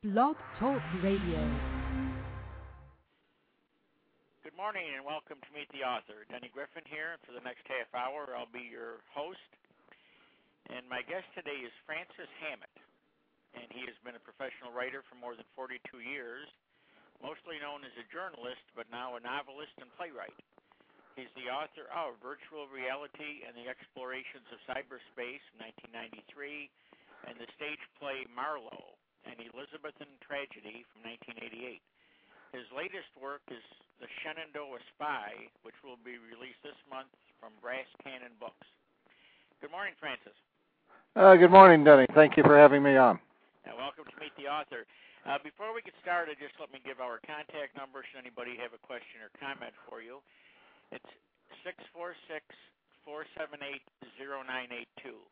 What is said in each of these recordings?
Blog Talk Radio. Good morning and welcome to Meet the Author. Denny Griffin here. For the next half hour, I'll be your host. And my guest today is Francis Hammett. And he has been a professional writer for more than 42 years, mostly known as a journalist, but now a novelist and playwright. He's the author of Virtual Reality and the Explorations of Cyberspace in 1993 and the stage play Marlowe and Elizabethan Tragedy from 1988. His latest work is The Shenandoah Spy, which will be released this month from Brass Cannon Books. Good morning, Francis. Good morning, Denny. Thank you for having me on. Welcome to Meet the Author. Before we get started, just let me give our contact number should anybody have a question or comment for you. It's 646-478-0982.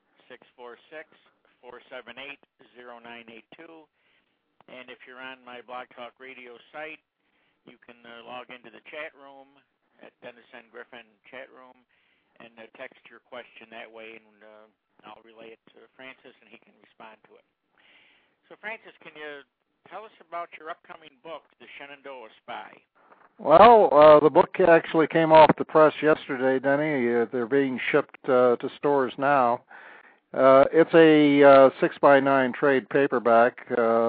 646-478-0982. And if you're on my Blog Talk Radio site, you can log into the chat room at Dennis N. Griffin chat room and text your question that way, and I'll relay it to Francis, and he can respond to it. So, Francis, can you tell us about your upcoming book, The Shenandoah Spy? Well, the book actually came off the press yesterday, Denny. They're being shipped to stores now. It's a 6x9 trade paperback,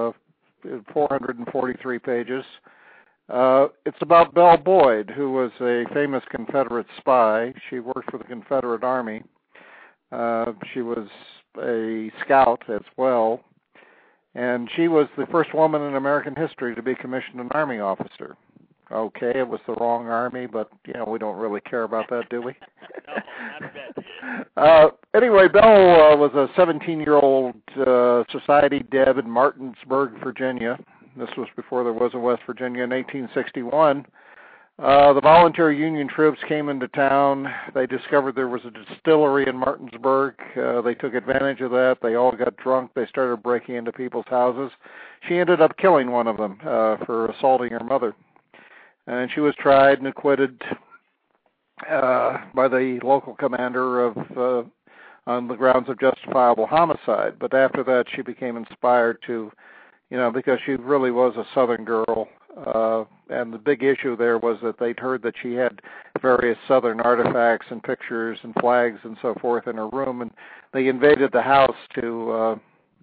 443 pages. It's about Belle Boyd, who was a famous Confederate spy. She worked for the Confederate Army. She was a scout as well. And she was the first woman in American history to be commissioned an Army officer. Okay, it was the wrong Army, but, we don't really care about that, do we? No, not a bit. Anyway, Belle was a 17-year-old society deb in Martinsburg, Virginia. This was before there was a West Virginia. In 1861, the volunteer Union troops came into town. They discovered there was a distillery in Martinsburg. They took advantage of that. They all got drunk. They started breaking into people's houses. She ended up killing one of them for assaulting her mother. And she was tried and acquitted by the local commander on the grounds of justifiable homicide. But after that, she became inspired to, because she really was a Southern girl. And the big issue there was that they'd heard that she had various Southern artifacts and pictures and flags and so forth in her room. And they invaded the house to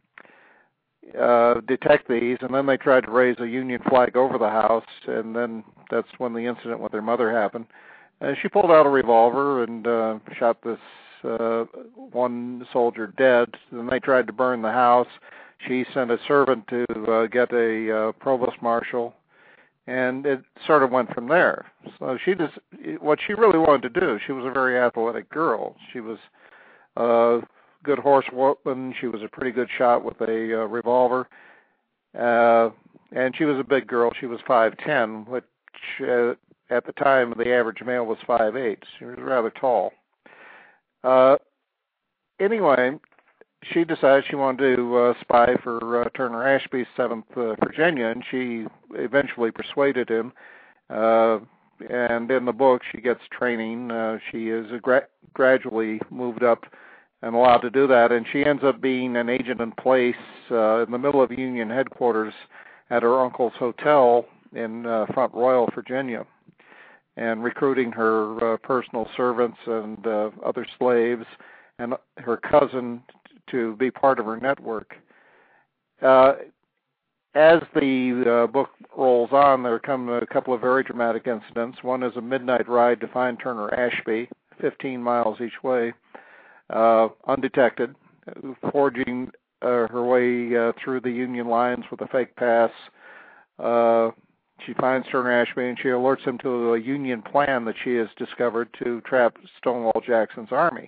detect these, and then they tried to raise a Union flag over the house, and then that's when the incident with her mother happened. She pulled out a revolver and shot this one soldier dead. Then they tried to burn the house. She sent a servant to get a provost marshal, and it sort of went from there. So what she really wanted to do, she was a very athletic girl. She was good horsewoman. She was a pretty good shot with a revolver. And she was a big girl. She was 5'10", which at the time the average male was 5'8". She was rather tall. Anyway, she decided she wanted to spy for Turner Ashby's 7th Virginia, and she eventually persuaded him. And in the book, she gets training. She is gradually moved up and allowed to do that, and she ends up being an agent in place in the middle of Union headquarters at her uncle's hotel in Front Royal, Virginia, and recruiting her personal servants and other slaves and her cousin to be part of her network. As the book rolls on, there come a couple of very dramatic incidents. One is a midnight ride to find Turner Ashby, 15 miles each way, undetected, forging her way through the Union lines with a fake pass. She finds Turner Ashby and she alerts him to a Union plan that she has discovered to trap Stonewall Jackson's army.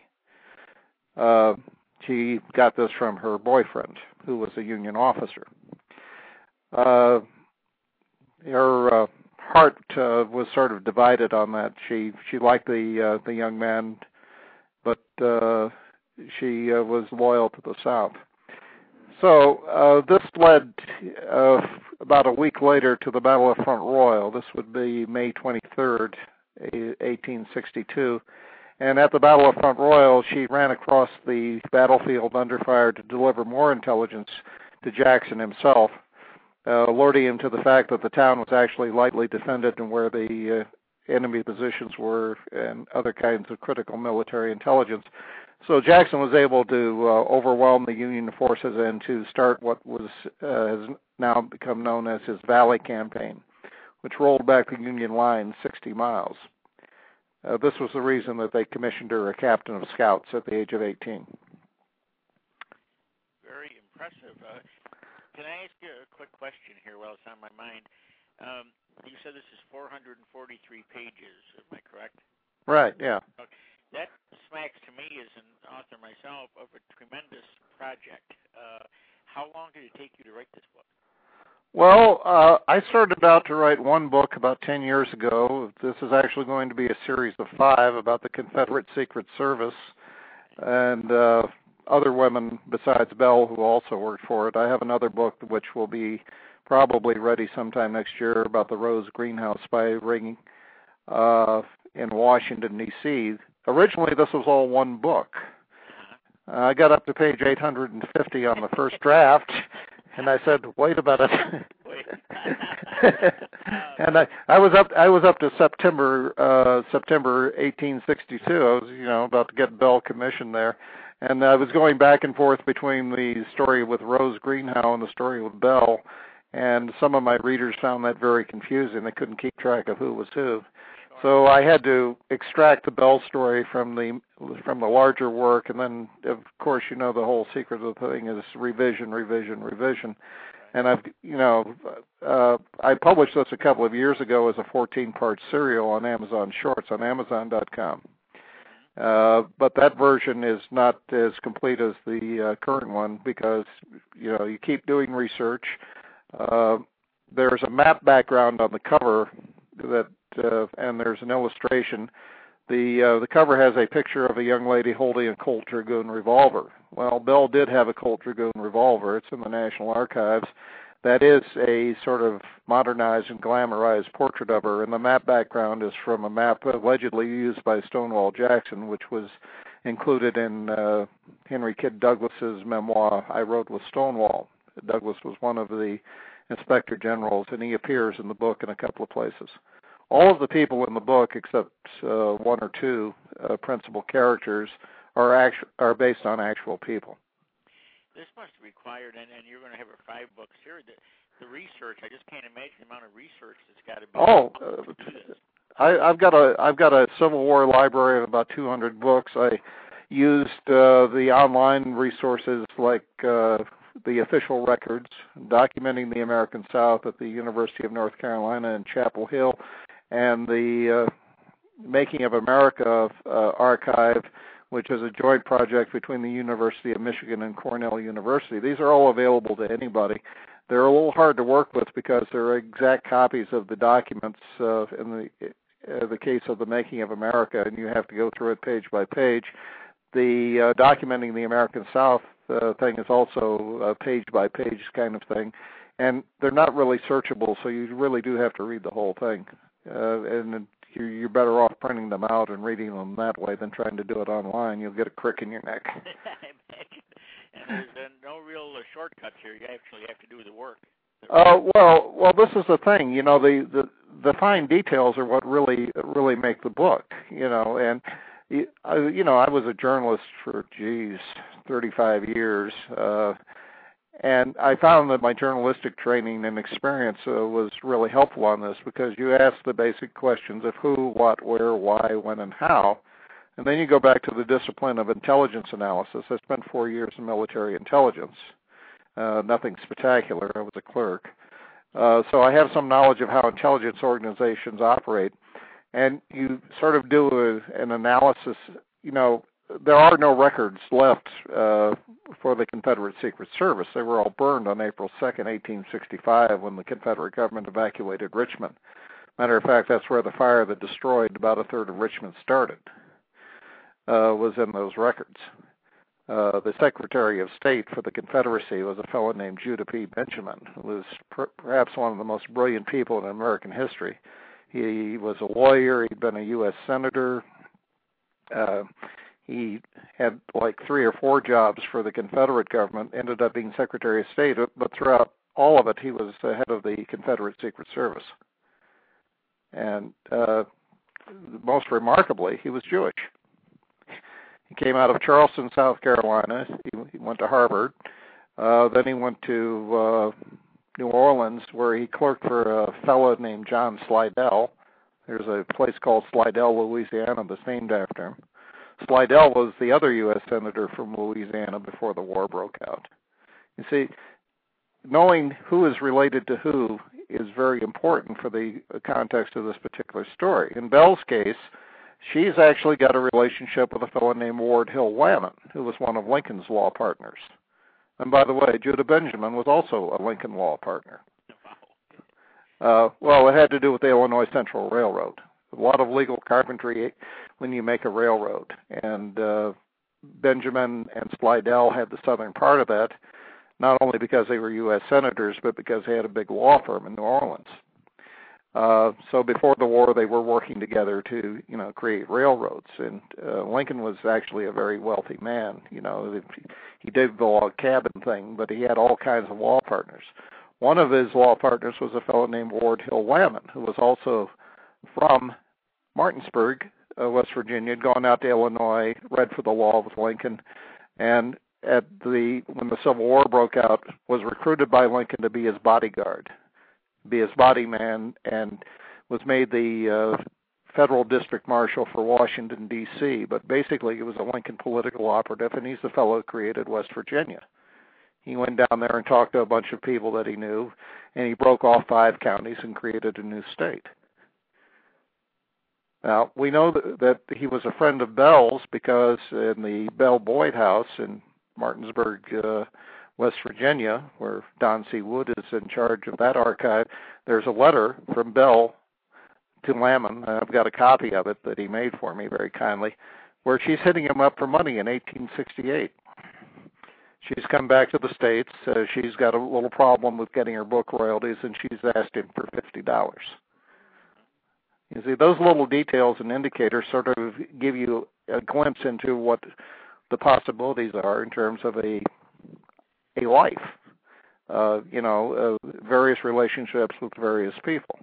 She got this from her boyfriend, who was a Union officer. Her heart was sort of divided on that. She liked the young man, but she was loyal to the South. So this led about a week later to the Battle of Front Royal. This would be May 23rd, 1862. And at the Battle of Front Royal, she ran across the battlefield under fire to deliver more intelligence to Jackson himself. alerting him to the fact that the town was actually lightly defended and where the enemy positions were and other kinds of critical military intelligence. So Jackson was able to overwhelm the Union forces and to start what was has now become known as his Valley Campaign, which rolled back the Union line 60 miles. This was the reason that they commissioned her a captain of scouts at the age of 18. Very impressive. Can I ask you a quick question here while it's on my mind? You said this is 443 pages, am I correct? Right, yeah. Okay. That smacks to me as an author myself of a tremendous project. How long did it take you to write this book? Well, I started out to write one book about 10 years ago. This is actually going to be a series of 5 about the Confederate Secret Service and other women besides Belle who also worked for it. I have another book which will be probably ready sometime next year about the Rose Greenhouse spy ring in Washington, D.C. Originally, this was all one book. I got up to page 850 on the first draft, and I said, "Wait a minute." And I was up to September 1862. I was about to get Belle commissioned there, and I was going back and forth between the story with Rose Greenhow and the story with Belle. And some of my readers found that very confusing. They couldn't keep track of who was who. So I had to extract the Belle story from the larger work, and then, of course, the whole secret of the thing is revision. And I published this a couple of years ago as a 14-part serial on Amazon Shorts on Amazon.com. But that version is not as complete as the current one because you keep doing research. There's a map background on the cover that, and there's an illustration. The cover has a picture of a young lady holding a Colt Dragoon revolver. Well, Belle did have a Colt Dragoon revolver. It's in the National Archives. That is a sort of modernized and glamorized portrait of her, and the map background is from a map allegedly used by Stonewall Jackson, which was included in Henry Kidd Douglas's memoir, I Rode with Stonewall. Douglas was one of the inspector generals, and he appears in the book in a couple of places. All of the people in the book, except 1 or 2 principal characters, are based on actual people. This must be required, and you're going to have a 5-book series. The research, I just can't imagine the amount of research that's got to be. I've got a Civil War library of about 200 books. I used the online resources like the official records documenting the American South at the University of North Carolina in Chapel Hill, and the Making of America archive, which is a joint project between the University of Michigan and Cornell University. These are all available to anybody. They're a little hard to work with because they're exact copies of the documents in the case of the Making of America, and you have to go through it page by page. The documenting the American South thing is also a page-by-page kind of thing, and they're not really searchable, so you really do have to read the whole thing. And you're better off printing them out and reading them that way than trying to do it online. You'll get a crick in your neck. I imagine. And there's no real shortcuts here. You actually have to do the work. Well, this is the thing. The fine details are what really make the book. And I was a journalist for 35 years, and I found that my journalistic training and experience was really helpful on this because you ask the basic questions of who, what, where, why, when, and how, and then you go back to the discipline of intelligence analysis. I spent 4 years in military intelligence. Nothing spectacular. I was a clerk. So I have some knowledge of how intelligence organizations operate. And you sort of do an analysis. There are no records left for the Confederate Secret Service. They were all burned on April 2nd, 1865, when the Confederate government evacuated Richmond. Matter of fact, that's where the fire that destroyed about a third of Richmond started, was in those records. The Secretary of State for the Confederacy was a fellow named Judah P. Benjamin, who was perhaps one of the most brilliant people in American history. He was a lawyer. He'd been a U.S. senator. He had like 3 or 4 jobs for the Confederate government, ended up being Secretary of State, but throughout all of it, he was the head of the Confederate Secret Service. And most remarkably, he was Jewish. He came out of Charleston, South Carolina. He went to Harvard. Then he went to New Orleans, where he clerked for a fellow named John Slidell. There's a place called Slidell, Louisiana, that's named after him. Slidell was the other U.S. senator from Louisiana before the war broke out. You see, knowing who is related to who is very important for the context of this particular story. In Belle's case, she's actually got a relationship with a fellow named Ward Hill Lamon, who was one of Lincoln's law partners. And by the way, Judah Benjamin was also a Lincoln law partner. Well, it had to do with the Illinois Central Railroad. A lot of legal carpentry when you make a railroad. And Benjamin and Slidell had the southern part of that, not only because they were U.S. senators, but because they had a big law firm in New Orleans. So before the war, they were working together to, create railroads. And Lincoln was actually a very wealthy man. He did the log cabin thing, but he had all kinds of law partners. One of his law partners was a fellow named Ward Hill Lamon, who was also from Martinsburg, West Virginia, had gone out to Illinois, read for the law with Lincoln, and when the Civil War broke out, was recruited by Lincoln to be his bodyguard, be his body man, and was made the federal district marshal for Washington, D.C. But basically, he was a Lincoln political operative, and he's the fellow who created West Virginia. He went down there and talked to a bunch of people that he knew, and he broke off 5 counties and created a new state. Now, we know that he was a friend of Belle's because in the Belle Boyd House in Martinsburg, West Virginia, where Don C. Wood is in charge of that archive, there's a letter from Belle to Lamon. I've got a copy of it that he made for me very kindly, where she's hitting him up for money in 1868. She's come back to the States. She's got a little problem with getting her book royalties, and she's asked him for $50. You see, those little details and indicators sort of give you a glimpse into what the possibilities are in terms of a life, various relationships with various people.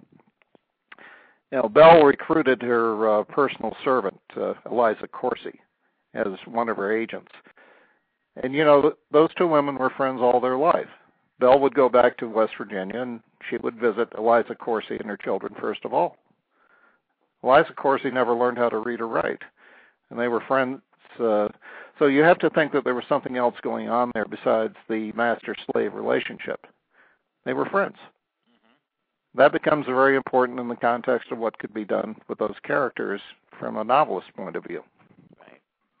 Belle recruited her personal servant, Eliza Corsi, as one of her agents. And, those 2 women were friends all their life. Belle would go back to West Virginia, and she would visit Eliza Corsi and her children first of all. Eliza Corsi never learned how to read or write, and they were friends. So you have to think that there was something else going on there besides the master-slave relationship. They were friends. Mm-hmm. That becomes very important in the context of what could be done with those characters from a novelist's point of view. Right.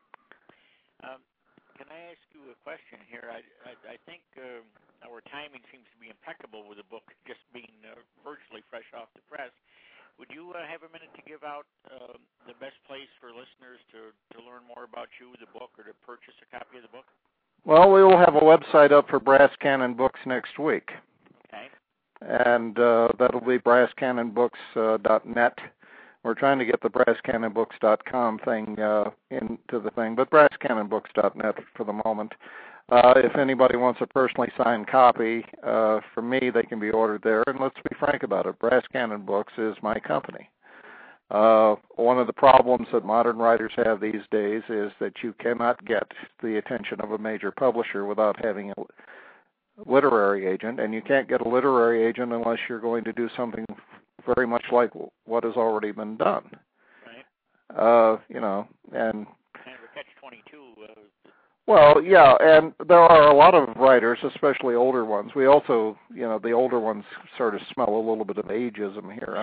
Can I ask you a question here? I think our timing seems to be impeccable with the book just being virtually fresh off the press. Would you have a minute to give out the best place for listeners to learn more about you, the book, or to purchase a copy of the book? Well, we will have a website up for Brass Cannon Books next week. Okay. And that'll be brasscannonbooks.net. We're trying to get the brasscannonbooks.com thing into the thing, but brasscannonbooks.net for the moment. If anybody wants a personally signed copy from me, they can be ordered there. And let's be frank about it. Brass Cannon Books is my company. One of the problems that modern writers have these days is that you cannot get the attention of a major publisher without having a literary agent, and you can't get a literary agent unless you're going to do something very much like what has already been done. Right. And kind of a catch-22. Well, yeah, and there are a lot of writers, especially older ones. We also, the older ones sort of smell a little bit of ageism here.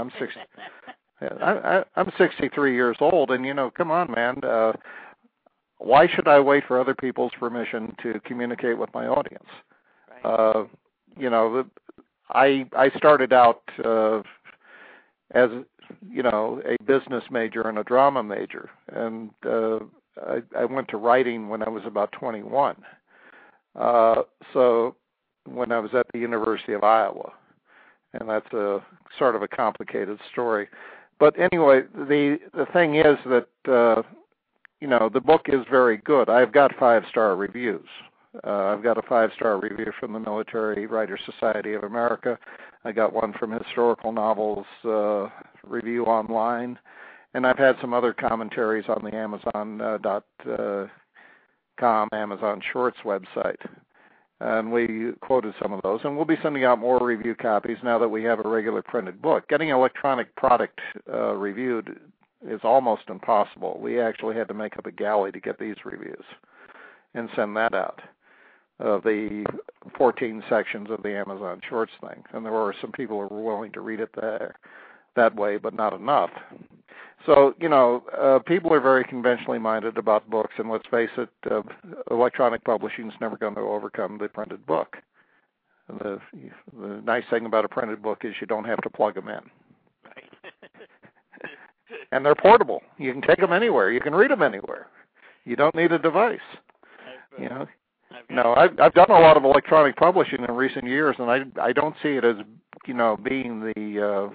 I'm 63 years old, and come on, man. Why should I wait for other people's permission to communicate with my audience? Right. I started out as a business major and a drama major, and I went to writing when I was about 21. So when I was at the University of Iowa, and that's a sort of a complicated story. But anyway, the thing is that the book is very good. I've got 5-star reviews. I've got a 5-star review from the Military Writers Society of America. I got one from Historical Novels Review Online, and I've had some other commentaries on the Amazon.com, Amazon Shorts website. And we quoted some of those, and we'll be sending out more review copies now that we have a regular printed book. Getting electronic product reviewed is almost impossible. We actually had to make up a galley to get these reviews and send that out, the 14 sections of the Amazon Shorts thing. And there were some people who were willing to read it that way, but not enough. So, people are very conventionally minded about books, and let's face it, electronic publishing is never going to overcome the printed book. The nice thing about a printed book is you don't have to plug them in. Right. And they're portable. You can take them anywhere. You can read them anywhere. You don't need a device. I've done a lot of electronic publishing in recent years, and I don't see it as being the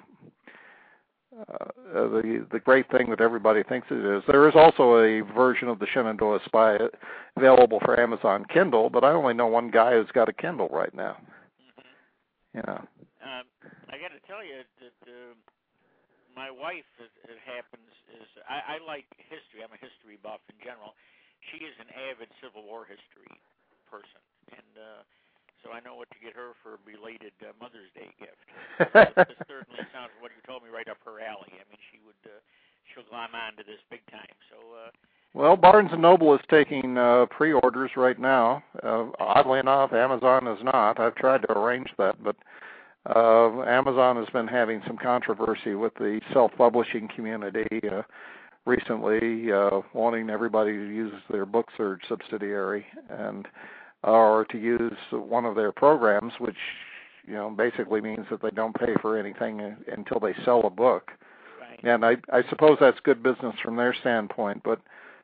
great thing that everybody thinks it is. There is also a version of the Shenandoah Spy available for Amazon Kindle, but I only know one guy who's got a Kindle right now. Mm-hmm. I got to tell you that my wife, it happens, is I like history. I'm a history buff in general. She is an avid Civil War history person, and so I know what to get her for a belated Mother's Day gift. This certainly sounds, what you told me, right up her alley. I mean, she'll glom on to this big time. So. Well, Barnes & Noble is taking pre-orders right now. Oddly enough, Amazon is not. I've tried to arrange that, but Amazon has been having some controversy with the self-publishing community recently, wanting everybody to use their BookSurge subsidiary or to use one of their programs, which basically means that they don't pay for anything until they sell a book. Right. And I suppose that's good business from their standpoint, but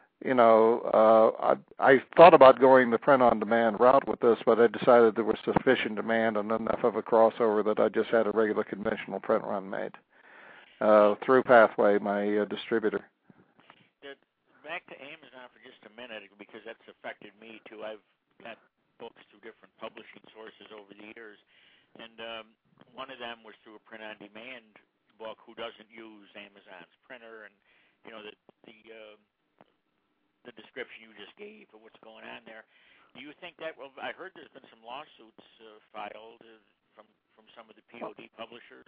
I thought about going the print-on-demand route with this, but I decided there was sufficient demand and enough of a crossover that I just had a regular conventional print run made through Pathway, my distributor. Back to Amazon for just a minute, because that's affected me too. I've got books through different publishing sources over the years, and one of them was through a print-on-demand book who doesn't use Amazon's printer, and the description you just gave of what's going on there. Do you think that? Well, I heard there's been some lawsuits filed from some of the POD publishers.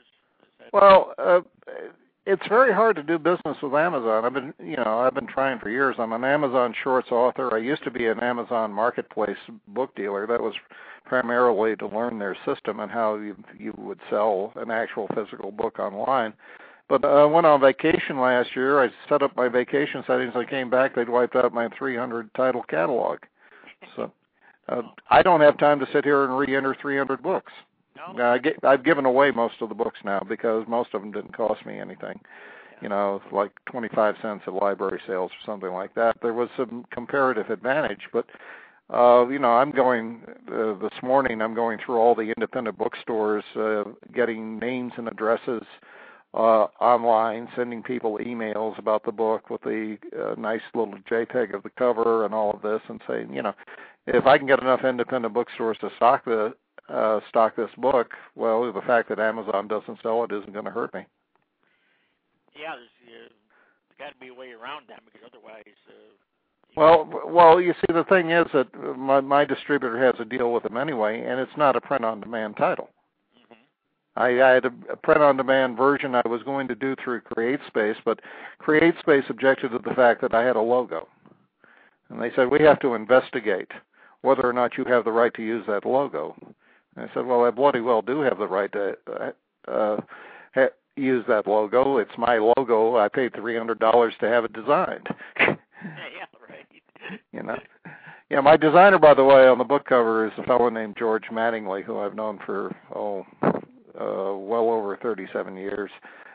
It's very hard to do business with Amazon. I've been trying for years. I'm an Amazon Shorts author. I used to be an Amazon Marketplace book dealer. That was primarily to learn their system and how you would sell an actual physical book online. But I went on vacation last year. I set up my vacation settings. I came back. They'd wiped out my 300 title catalog. So I don't have time to sit here and re-enter 300 books. No. I've given away most of the books now because most of them didn't cost me anything. Like 25 cents at library sales or something like that. There was some comparative advantage, but I'm going this morning. I'm going through all the independent bookstores, getting names and addresses online, sending people emails about the book with the nice little JPEG of the cover and all of this, and saying, if I can get enough independent bookstores to stock this book, well, the fact that Amazon doesn't sell it isn't going to hurt me. Yeah, there's got to be a way around that, because otherwise. Well, you see, the thing is that my distributor has a deal with them anyway, and it's not a print-on-demand title. Mm-hmm. I had a print-on-demand version I was going to do through CreateSpace, but CreateSpace objected to the fact that I had a logo. And they said, we have to investigate whether or not you have the right to use that logo. And I said, well, I bloody well do have the right to use that logo. It's my logo. I paid $300 to have it designed. Yeah, right. Yeah, my designer, by the way, on the book cover is a fellow named George Mattingly, who I've known for, well over 37 years.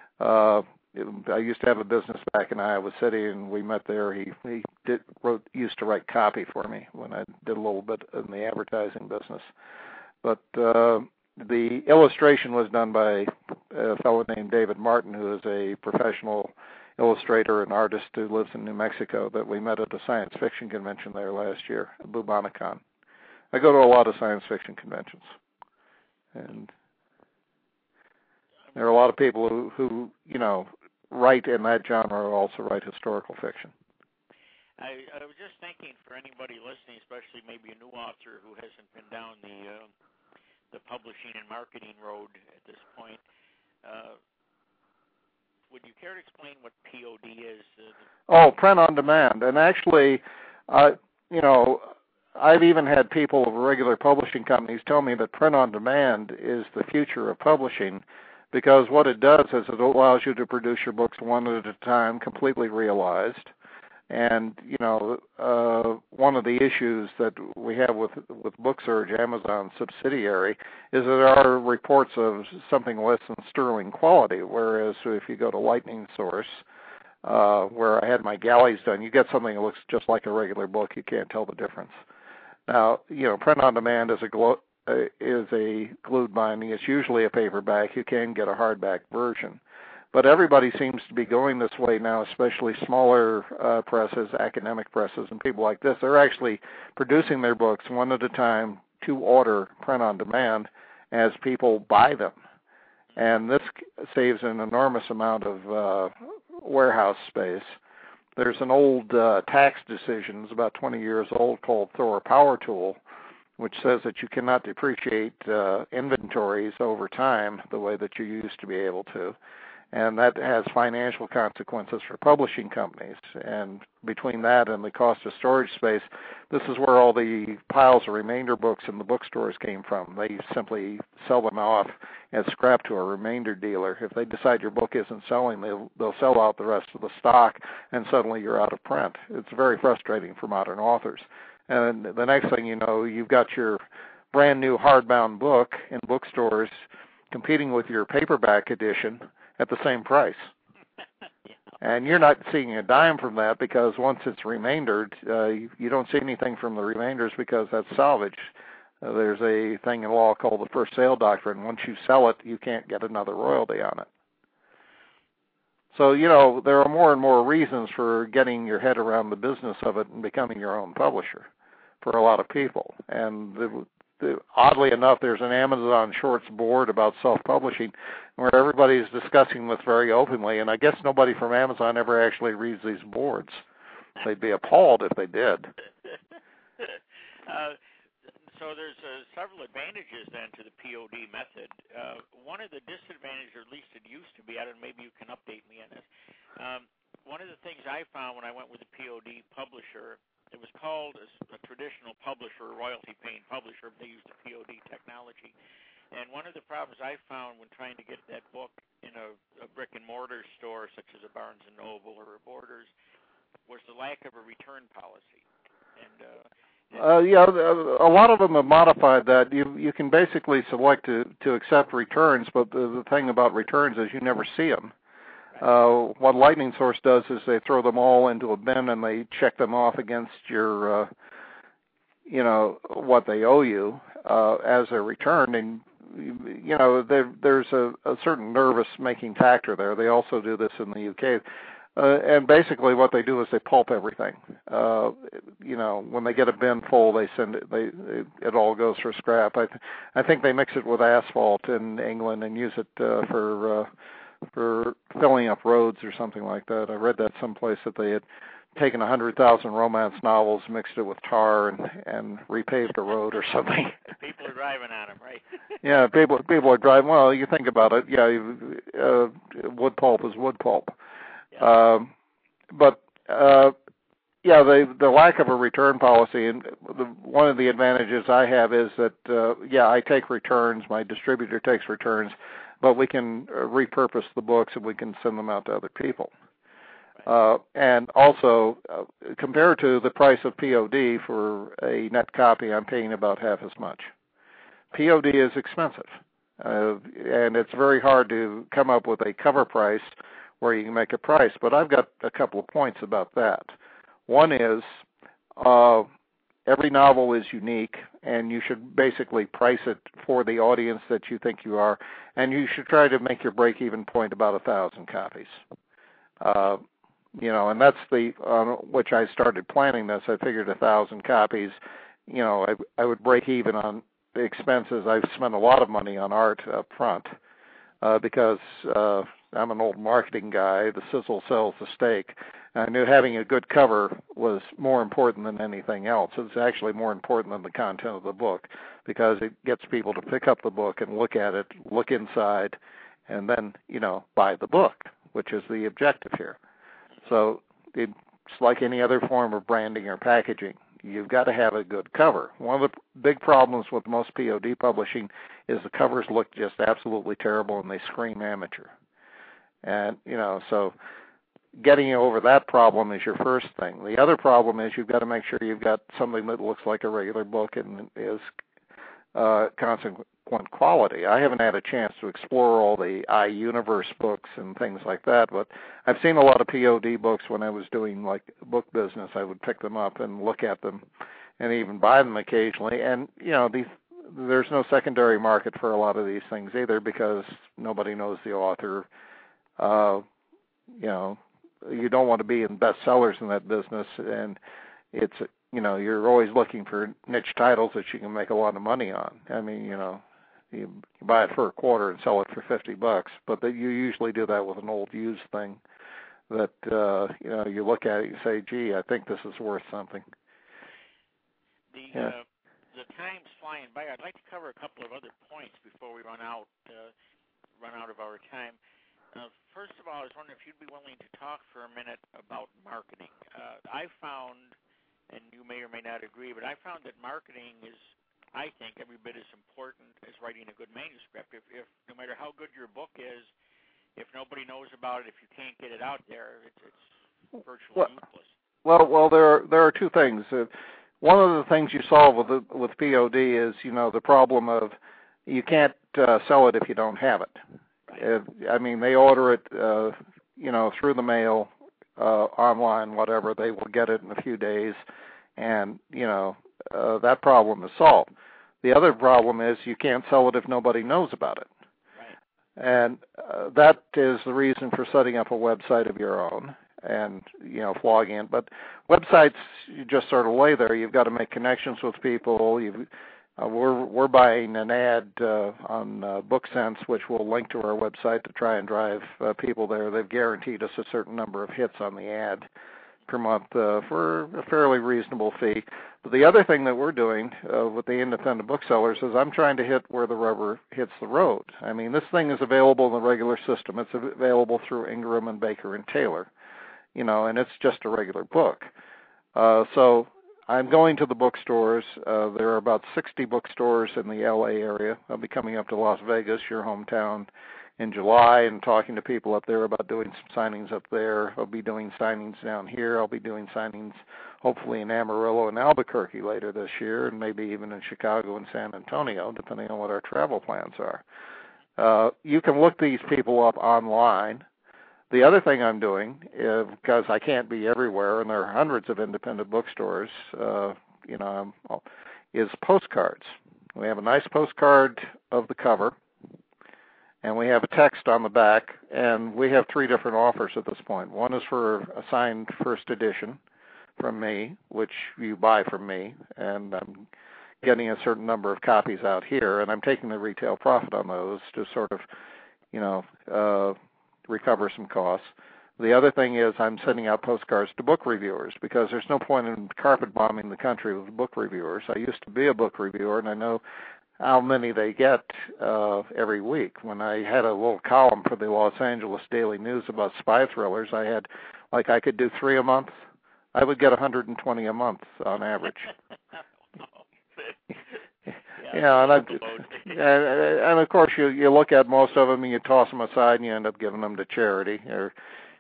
I used to have a business back in Iowa City, and we met there. He used to write copy for me when I did a little bit in the advertising business. But the illustration was done by a fellow named David Martin, who is a professional illustrator and artist who lives in New Mexico, that we met at a science fiction convention there last year, Bubonic-Con. I go to a lot of science fiction conventions, and there are a lot of people who write in that genre, also write historical fiction. I was just thinking, for anybody listening, especially maybe a new author who hasn't been down the publishing and marketing road at this point, would you care to explain what POD is? Oh, print on demand. And actually, I've even had people of regular publishing companies tell me that print on demand is the future of publishing, because what it does is it allows you to produce your books one at a time, completely realized. And, one of the issues that we have with BookSurge, Amazon's subsidiary, is that there are reports of something less than sterling quality, whereas if you go to Lightning Source, where I had my galleys done, you get something that looks just like a regular book. You can't tell the difference. Now, print on demand is a glued binding. It's usually a paperback. You can get a hardback version. But everybody seems to be going this way now, especially smaller presses, academic presses, and people like this. They're actually producing their books one at a time to order print on demand as people buy them. And this saves an enormous amount of warehouse space. There's an old tax decision, it's about 20 years old, called Thor Power Tool, which says that you cannot depreciate inventories over time the way that you used to be able to. And that has financial consequences for publishing companies. And between that and the cost of storage space, this is where all the piles of remainder books in the bookstores came from. They simply sell them off as scrap to a remainder dealer. If they decide your book isn't selling, they'll sell out the rest of the stock, and suddenly you're out of print. It's very frustrating for modern authors. And the next thing you know, you've got your brand new hardbound book in bookstores competing with your paperback edition at the same price. And you're not seeing a dime from that, because once it's remaindered, you don't see anything from the remainders because that's salvage. There's a thing in law called the first sale doctrine. Once you sell it, you can't get another royalty on it. So, there are more and more reasons for getting your head around the business of it and becoming your own publisher for a lot of people. And oddly enough, there's an Amazon Shorts board about self-publishing where everybody's discussing this very openly, and I guess nobody from Amazon ever actually reads these boards. They'd be appalled if they did. So there's several advantages then to the POD method. One of the disadvantages, or at least it used to be, I don't know, maybe you can update me on this. One of the things I found when I went with a POD publisher, it was called a traditional publisher, a royalty-paying publisher, but they used the POD technology. And one of the problems I found when trying to get that book in a brick-and-mortar store, such as a Barnes & Noble or a Borders, was the lack of a return policy. A lot of them have modified that. You can basically select to accept returns, but the thing about returns is you never see them. What Lightning Source does is they throw them all into a bin and they check them off against your, what they owe you as a return. And, there's a certain nervous-making factor there. They also do this in the UK. And basically what they do is they pulp everything. When they get a bin full, they send it. It all goes for scrap. I think they mix it with asphalt in England and use it for filling up roads or something like that. I read that someplace that they had taken 100,000 romance novels, mixed it with tar, and repaved a road or something. People are driving on them, right? Yeah, people are driving. Well, you think about it. Yeah, wood pulp is wood pulp. Yeah. The lack of a return policy, and one of the advantages I have is that, I take returns, my distributor takes returns, but we can repurpose the books and we can send them out to other people. And also, compared to the price of POD for a net copy, I'm paying about half as much. POD is expensive, and it's very hard to come up with a cover price where you can make a price, but I've got a couple of points about that. One is every novel is unique, and you should basically price it for the audience that you think you are, and you should try to make your break-even point about 1,000 copies. And that's on which I started planning this. I figured 1,000 copies I would break even on the expenses. I've spent a lot of money on art up front because I'm an old marketing guy. The sizzle sells the steak. I knew having a good cover was more important than anything else. It's actually more important than the content of the book because it gets people to pick up the book and look at it, look inside, and then, buy the book, which is the objective here. So it's like any other form of branding or packaging. You've got to have a good cover. One of the big problems with most POD publishing is the covers look just absolutely terrible and they scream amateur. And, so getting over that problem is your first thing. The other problem is you've got to make sure you've got something that looks like a regular book and is consequent quality. I haven't had a chance to explore all the iUniverse books and things like that, but I've seen a lot of POD books when I was doing like book business. I would pick them up and look at them and even buy them occasionally. And, there's no secondary market for a lot of these things either because nobody knows the author. You don't want to be in bestsellers in that business, and it's, you're always looking for niche titles that you can make a lot of money on. I mean, you buy it for $25 and sell it for $50, but that you usually do that with an old used thing that, you look at it and say, gee, I think this is worth something. The time's flying by. I'd like to cover a couple of other points before we run out of our time. First of all, I was wondering if you'd be willing to talk for a minute about marketing. I found, and you may or may not agree, but I found that marketing is, I think, every bit as important as writing a good manuscript. If no matter how good your book is, if nobody knows about it, if you can't get it out there, it's virtually useless. Well, there are two things. One of the things you solve with POD is, the problem of you can't sell it if you don't have it. Right. They order it, through the mail, online, whatever. They will get it in a few days, and, that problem is solved. The other problem is you can't sell it if nobody knows about it. Right. And that is the reason for setting up a website of your own and, flogging it. But websites, you just sort of lay there. You've got to make connections with people. We're buying an ad on BookSense, which will link to our website to try and drive people there. They've guaranteed us a certain number of hits on the ad per month for a fairly reasonable fee. But the other thing that we're doing with the independent booksellers is I'm trying to hit where the rubber hits the road. This thing is available in the regular system. It's available through Ingram and Baker and Taylor, and it's just a regular book. So I'm going to the bookstores. There are about 60 bookstores in the LA area. I'll be coming up to Las Vegas, your hometown, in July and talking to people up there about doing some signings up there. I'll be doing signings down here. I'll be doing signings hopefully in Amarillo and Albuquerque later this year, and maybe even in Chicago and San Antonio, depending on what our travel plans are. You can look these people up online. The other thing I'm doing, because I can't be everywhere, and there are hundreds of independent bookstores, is postcards. We have a nice postcard of the cover, and we have a text on the back, and we have 3 different offers at this point. One is for a signed first edition from me, which you buy from me, and I'm getting a certain number of copies out here, and I'm taking the retail profit on those to sort of, recover some costs. The other thing is I'm sending out postcards to book reviewers because there's no point in carpet bombing the country with book reviewers. I used to be a book reviewer, and I know how many they get every week. When I had a little column for the Los Angeles Daily News about spy thrillers, I could do 3 a month. I would get 120 a month on average. And of course you look at most of them and you toss them aside and you end up giving them to charity, or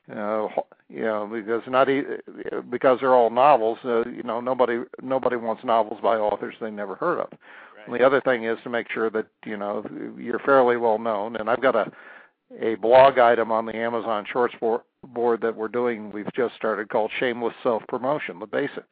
because they're all novels. Nobody wants novels by authors they never heard of. Right. And the other thing is to make sure that you're fairly well known. And I've got a blog item on the Amazon Shorts board that we've just started called Shameless Self-Promotion, the basics.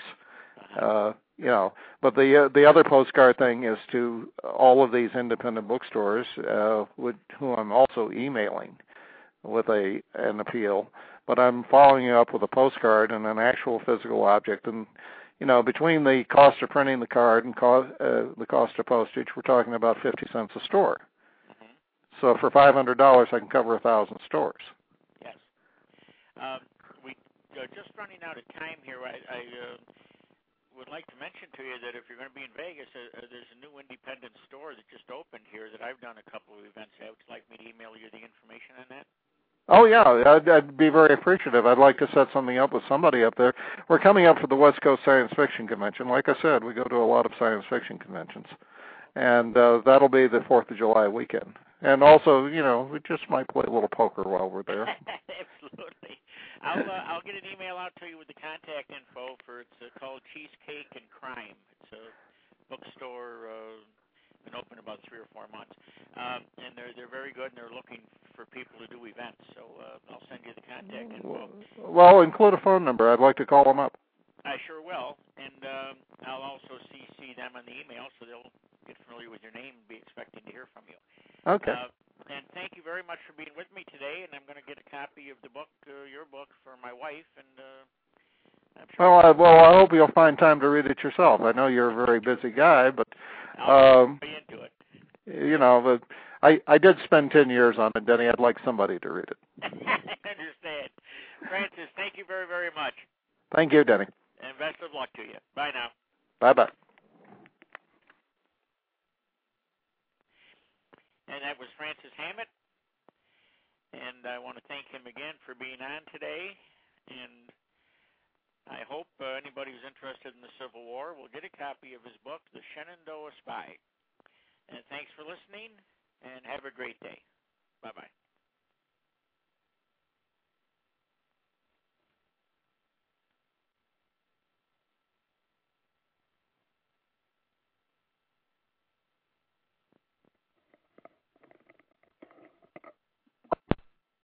But the other postcard thing is to all of these independent bookstores, with who I'm also emailing with an appeal. But I'm following up with a postcard and an actual physical object. And between the cost of printing the card and the cost of postage, we're talking about 50 cents a store. Mm-hmm. So for $500, I can cover 1,000 stores. Yes. We just running out of time here. I would like to mention to you that if you're going to be in Vegas, there's a new independent store that just opened here that I've done a couple of events at. Would you like me to email you the information on that? Oh, yeah, I'd be very appreciative. I'd like to set something up with somebody up there. We're coming up for the West Coast Science Fiction Convention. Like I said, we go to a lot of science fiction conventions. And that'll be the 4th of July weekend. And also, we just might play a little poker while we're there. Absolutely. I'll get an email out to you with the contact info for it's called Cheesecake and Crime. It's a bookstore been open about 3 or 4 months, and they're very good, and they're looking for people to do events. So I'll send you the contact info. Well, include a phone number. I'd like to call them up. I sure will, and I'll also CC them on the email so they'll get familiar with your name and be expecting to hear from you. Okay. And thank you very much for being with me today, and I'm going to get a copy of the book, your book, for my wife, and I'm sure... Well, I hope you'll find time to read it yourself. I know you're a very busy guy, but... I'll be into it. But I did spend 10 years on it, Denny. I'd like somebody to read it. I understand. Francis, thank you very, very much. Thank you, Denny. And best of luck to you. Bye now. Bye-bye. And that was Francis Hammett. And I want to thank him again for being on today. And I hope anybody who's interested in the Civil War will get a copy of his book, The Shenandoah Spy. And thanks for listening, and have a great day. Bye-bye.